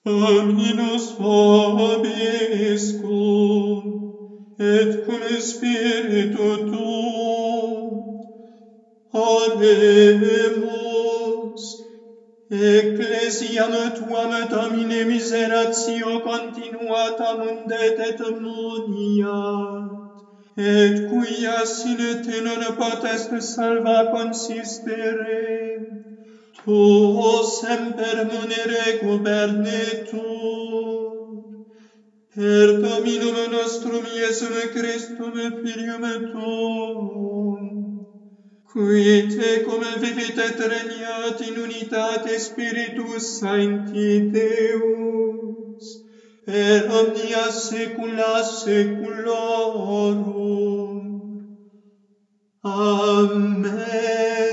Dominus vobiscum, et cum spiritu tuo, oremus. Ecclesiam tuam Domine miseratio continuatam undet et muniat, et quia sine te non potest salva consistere, tuo semper munere gubernetur, per Dominum nostrum Iesum Christum Filium tuum, qui tecum vivit et regnat in unitate Spiritus Sancti Deus, per omnia saecula saeculorum. Amen.